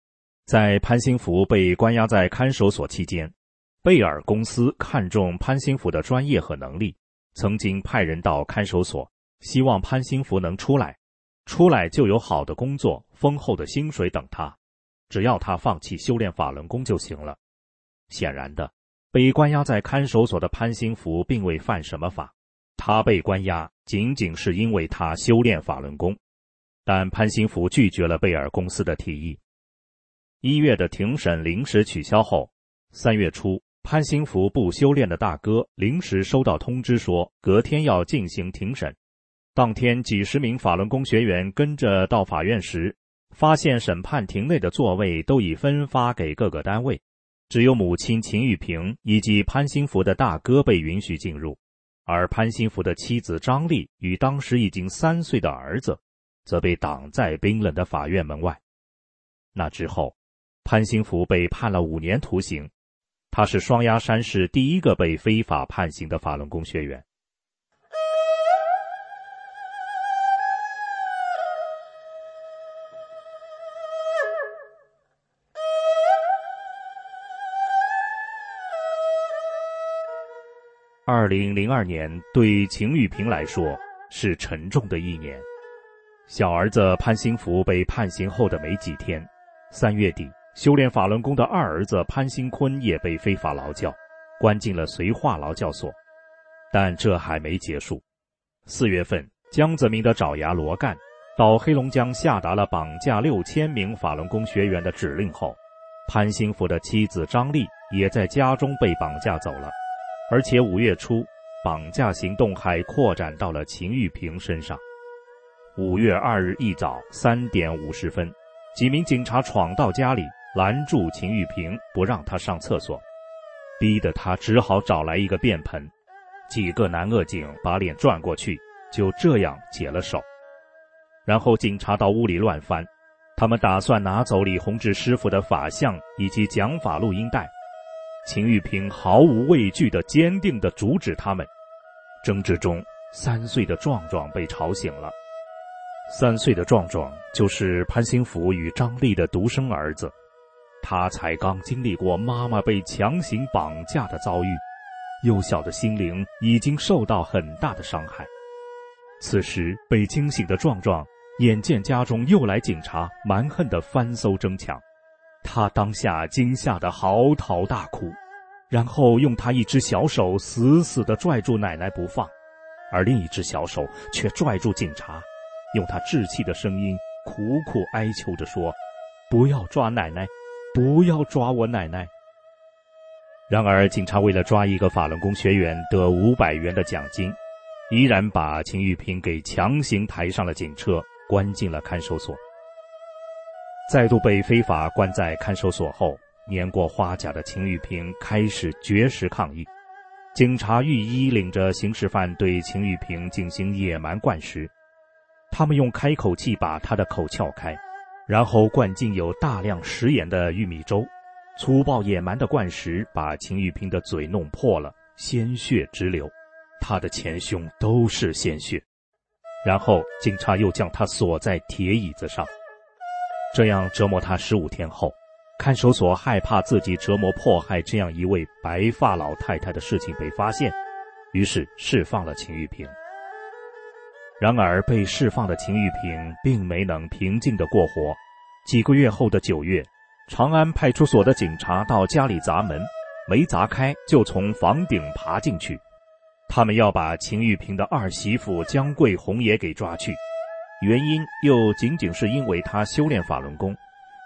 在潘兴福被关押在看守所期间，贝尔公司看重潘兴福的专业和能力，曾经派人到看守所，希望潘兴福能出来就有好的工作、丰厚的薪水等他，只要他放弃修炼法轮功就行了。显然的，被关押在看守所的潘兴福并未犯什么法，他被关押仅仅是因为他修炼法轮功。但潘兴福拒绝了贝尔公司的提议。1月的庭审临时取消后，3月初，潘兴福不修炼的大哥临时收到通知说，隔天要进行庭审。当天几十名法轮功学员跟着到法院时，发现审判庭内的座位都已分发给各个单位，只有母亲秦玉萍以及潘兴福的大哥被允许进入，而潘兴福的妻子张丽与当时已经3岁的儿子则被挡在冰冷的法院门外。那之后，潘兴福被判了5年徒刑，他是双鸭山市第一个被非法判刑的法轮功学员。2002年对秦玉萍来说是沉重的一年。小儿子潘兴福被判刑后的没几天，3月底，修炼法轮功的二儿子潘兴坤也被非法劳教，关进了绥化劳教所。但这还没结束。4月份，江泽民的爪牙罗干到黑龙江下达了绑架6000名法轮功学员的指令后，潘兴福的妻子张丽也在家中被绑架走了。而且5月初，绑架行动还扩展到了秦玉萍身上。5月2日一早3点50分，几名警察闯到家里，拦住秦玉萍，不让她上厕所，逼得她只好找来一个便盆。几个男恶警把脸转过去，就这样解了手。然后警察到屋里乱翻，他们打算拿走李洪志师傅的法相以及讲法录音带。秦玉萍毫无畏惧地坚定地阻止他们。争执中，3岁的壮壮被吵醒了。3岁的壮壮就是潘兴福与张丽的独生儿子，他才刚经历过妈妈被强行绑架的遭遇，幼小的心灵已经受到很大的伤害。此时被惊醒的壮壮眼见家中又来警察，蛮横地翻搜争抢，他当下惊吓得嚎啕大哭，然后用他一只小手死死地拽住奶奶不放，而另一只小手却拽住警察，用他稚气的声音苦苦哀求着说：“不要抓奶奶，不要抓我奶奶。”然而警察为了抓一个法轮功学员得500元的奖金，依然把秦玉萍给强行抬上了警车，关进了看守所。再度被非法关在看守所后，年过花甲的秦玉萍开始绝食抗议。警察御医领着刑事犯对秦玉萍进行野蛮灌食，他们用开口器把她的口撬开，然后灌进有大量食盐的玉米粥，粗暴野蛮的灌食把秦玉萍的嘴弄破了，鲜血直流，她的前胸都是鲜血。然后警察又将她锁在铁椅子上，这样折磨她15天后，看守所害怕自己折磨迫害这样一位白发老太太的事情被发现，于是释放了秦玉萍。然而被释放的秦玉萍并没能平静地过活。几个月后的9月，长安派出所的警察到家里砸门，没砸开就从房顶爬进去。他们要把秦玉萍的二媳妇江桂红也给抓去，原因又仅仅是因为她修炼法轮功。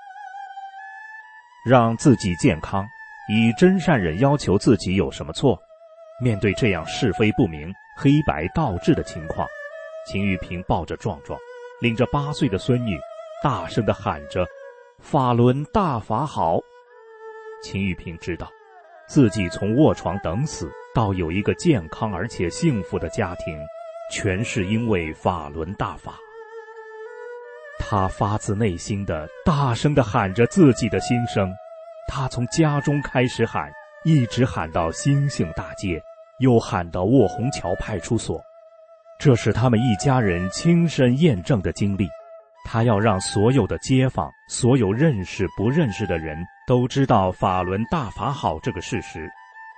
让自己健康，以真善忍要求自己有什么错？面对这样是非不明、黑白倒置的情况，秦玉萍抱着壮壮，领着8岁的孙女，大声地喊着：“法轮大法好！”秦玉萍知道，自己从卧床等死到有一个健康而且幸福的家庭，全是因为法轮大法。他发自内心的大声地喊着自己的心声，他从家中开始喊，一直喊到星星大街，又喊到卧虹桥派出所。这是他们一家人亲身验证的经历，他他要让所有的街坊，所有认识不认识的人都知道法轮大法好这个事实。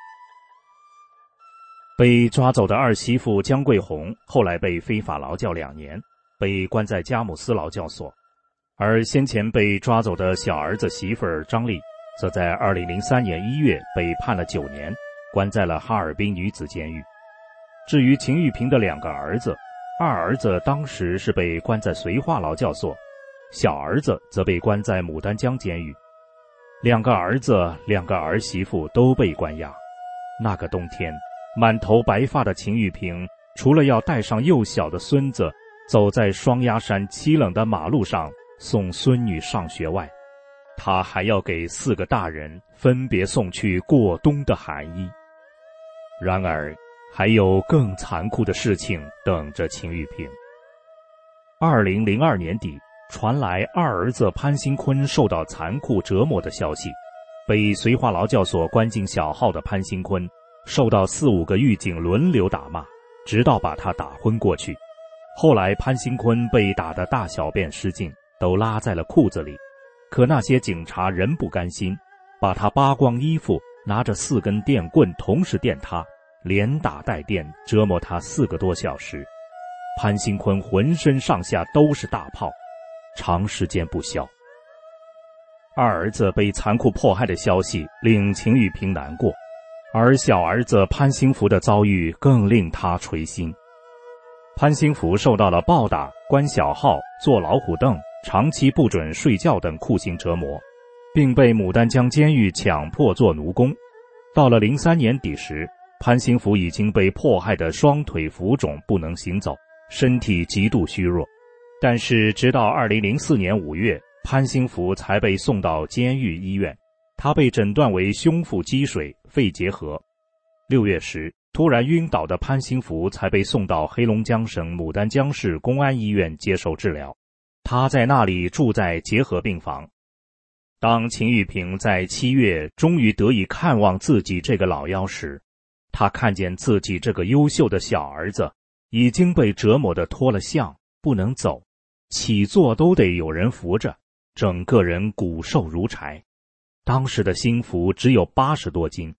被抓走的二媳妇江桂红后来被非法劳教2年，被关在佳木斯劳教所，而先前被抓走的小儿子媳妇儿张丽则在2003年1月被判了9年，关在了哈尔滨女子监狱。至于秦玉萍的2个儿子，二儿子当时是被关在绥化劳教所，小儿子则被关在牡丹江监狱。2个儿子2个儿媳妇都被关押。那个冬天，满头白发的秦玉萍除了要带上幼小的孙子走在双鸭山凄冷的马路上送孙女上学外，他还要给4个大人分别送去过冬的寒衣。然而还有更残酷的事情等着秦玉萍。2002年底，传来二儿子潘新坤受到残酷折磨的消息。被绥化劳教所关进小号的潘新坤受到4、5个狱警轮流打骂，直到把他打昏过去。后来潘新坤被打得大小便失禁，都拉在了裤子里，可那些警察仍不甘心，把他扒光衣服，拿着4根电棍同时电他，连打带电，折磨他4个多小时。潘新坤浑身上下都是大泡，长时间不消。二儿子被残酷迫害的消息令秦玉萍难过，而小儿子潘兴福的遭遇更令他捶心。潘兴福受到了暴打、关小号、坐老虎凳、长期不准睡觉等酷刑折磨，并被牡丹江监狱强迫做奴工。到了03年底时，潘兴福已经被迫害的双腿浮肿，不能行走，身体极度虚弱。但是直到2004年5月，潘兴福才被送到监狱医院，他被诊断为胸腹积水、肺结核。6月时，突然晕倒的潘兴福才被送到黑龙江省牡丹江市公安医院接受治疗，他在那里住在结核病房。当秦玉萍在7月终于得以看望自己这个老幺时，他看见自己这个优秀的小儿子已经被折磨得脱了相，不能走，起坐都得有人扶着，整个人骨瘦如柴。当时的兴福只有80多斤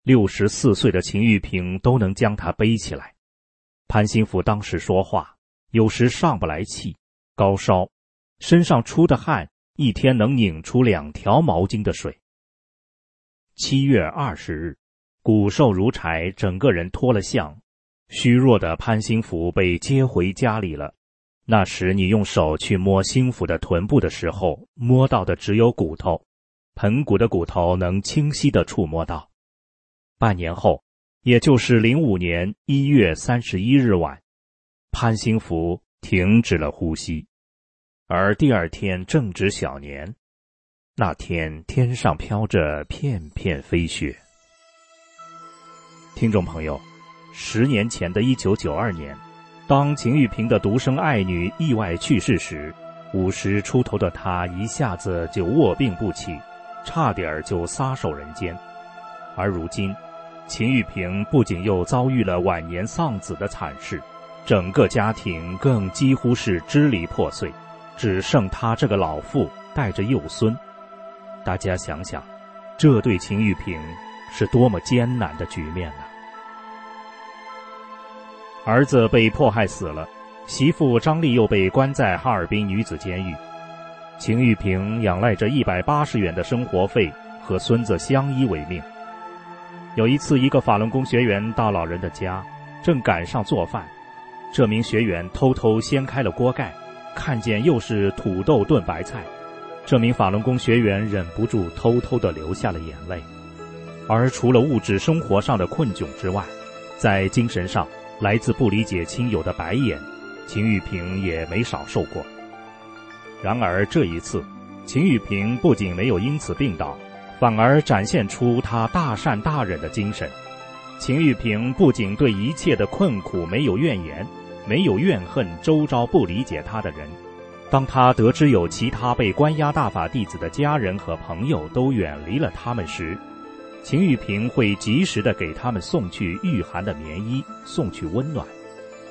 ，64岁的秦玉萍都能将他背起来。潘兴福当时说话有时上不来气，高烧，身上出的汗一天能拧出2条毛巾的水。7月20日，骨瘦如柴，整个人脱了相，虚弱的潘兴福被接回家里了。那时你用手去摸兴福的臀部的时候，摸到的只有骨头，盆骨的骨头能清晰地触摸到。半年后，也就是05年1月31日晚，潘兴福停止了呼吸，而第2天正值小年。那天天上飘着片片飞雪。听众朋友，10年前的1992年，当秦玉萍的独生爱女意外去世时，50出头的她一下子就卧病不起，差点就撒手人间。而如今，秦玉萍不仅又遭遇了晚年丧子的惨事，整个家庭更几乎是支离破碎，只剩她这个老妇带着幼孙。大家想想，这对秦玉萍是多么艰难的局面啊！儿子被迫害死了，媳妇张丽又被关在哈尔滨女子监狱。秦玉萍仰赖着180元的生活费和孙子相依为命。有一次，一个法轮功学员到老人的家，正赶上做饭，这名学员偷偷掀开了锅盖，看见又是土豆炖白菜，这名法轮功学员忍不住偷偷地流下了眼泪。而除了物质生活上的困窘之外，在精神上，来自不理解亲友的白眼，秦玉萍也没少受过。然而这一次，秦玉萍不仅没有因此病倒，反而展现出她大善大忍的精神。秦玉萍不仅对一切的困苦没有怨言，没有怨恨周遭不理解她的人。当她得知有其他被关押大法弟子的家人和朋友都远离了他们时，秦玉萍会及时地给他们送去御寒的棉衣，送去温暖。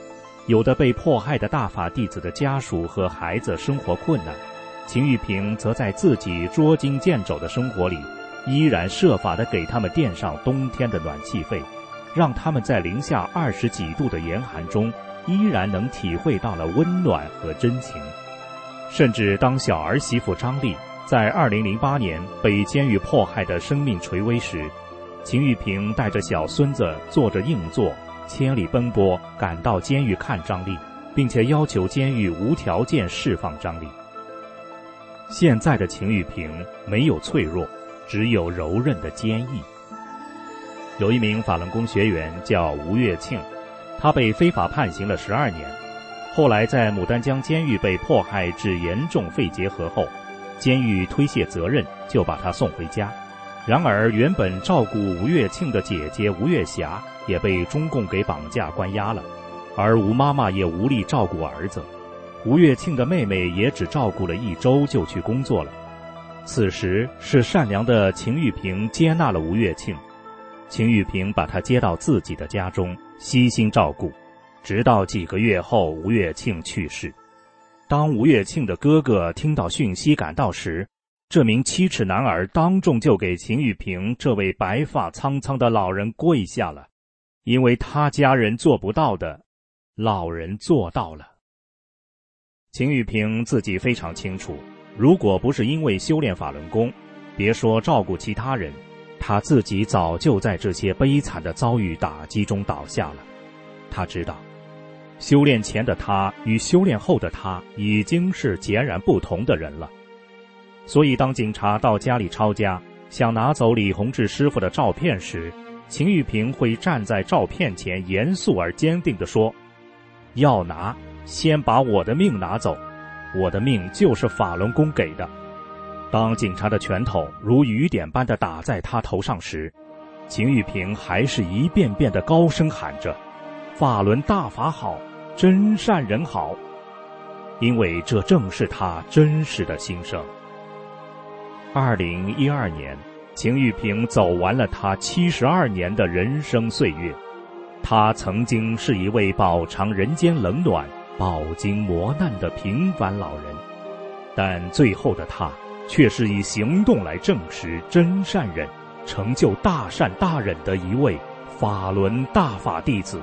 有的被迫害的大法弟子的家属和孩子生活困难，秦玉萍则在自己捉襟见肘的生活里，依然设法地给他们垫上冬天的暖气费，让他们在零下20几度的严寒中，依然能体会到了温暖和真情。甚至当小儿媳妇张丽在2008年被监狱迫害的生命垂危时，秦玉萍带着小孙子坐着硬座，千里奔波赶到监狱看张丽，并且要求监狱无条件释放张丽。现在的秦玉萍没有脆弱，只有柔韧的坚毅。有一名法轮功学员叫吴月庆，他被非法判刑了12年，后来在牡丹江监狱被迫害致严重肺结核后，监狱推卸责任，就把他送回家。然而原本照顾吴月庆的姐姐吴月霞也被中共给绑架关押了，而吴妈妈也无力照顾儿子，吴月庆的妹妹也只照顾了1周就去工作了。此时是善良的秦玉萍接纳了吴月庆，秦玉萍把她接到自己的家中，悉心照顾，直到几个月后吴月庆去世。当吴月庆的哥哥听到讯息赶到时，这名7尺男儿当众就给秦玉萍这位白发苍苍的老人跪下了，因为他家人做不到的，老人做到了。秦玉萍自己非常清楚，如果不是因为修炼法轮功，别说照顾其他人，他自己早就在这些悲惨的遭遇打击中倒下了。他知道，修炼前的他与修炼后的他已经是截然不同的人了。所以当警察到家里抄家，想拿走李洪志师傅的照片时，秦玉萍会站在照片前严肃而坚定地说，要拿，先把我的命拿走，我的命就是法轮功给的。当警察的拳头如雨点般地打在他头上时，秦玉萍还是一遍遍地高声喊着，法轮大法好，真善人好，因为这正是他真实的心声。2012年，秦玉萍走完了她72年的人生岁月。她曾经是一位饱尝人间冷暖、饱经磨难的平凡老人，但最后的她却是以行动来证实真善忍，成就大善大忍的一位法轮大法弟子。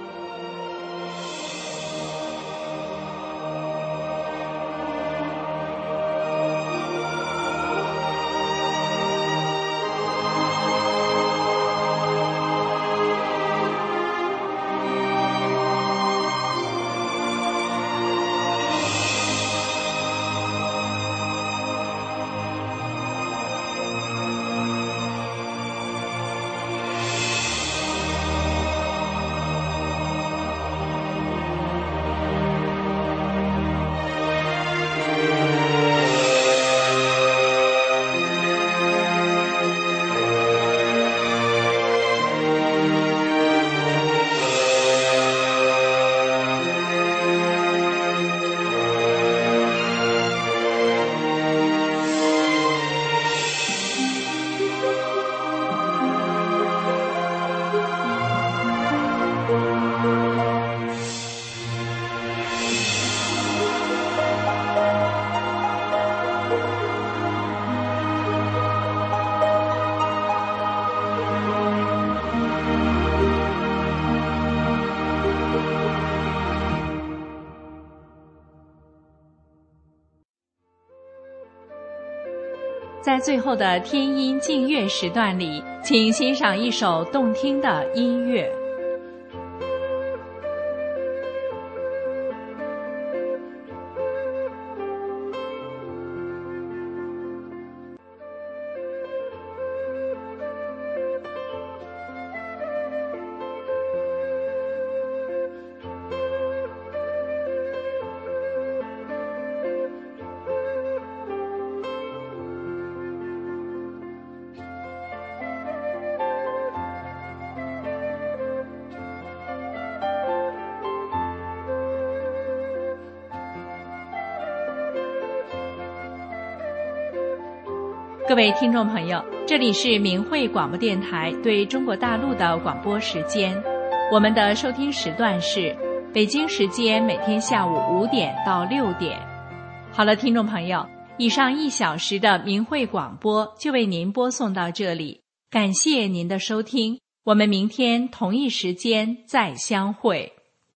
在最后的天音静乐时段里，请欣赏一首动听的音乐。各位听众朋友，这里是明慧广播电台对中国大陆的广播时间，我们的收听时段是北京时间每天下午5点到6点。好了，听众朋友，以上1小时的明慧广播就为您播送到这里，感谢您的收听，我们明天同一时间再相会。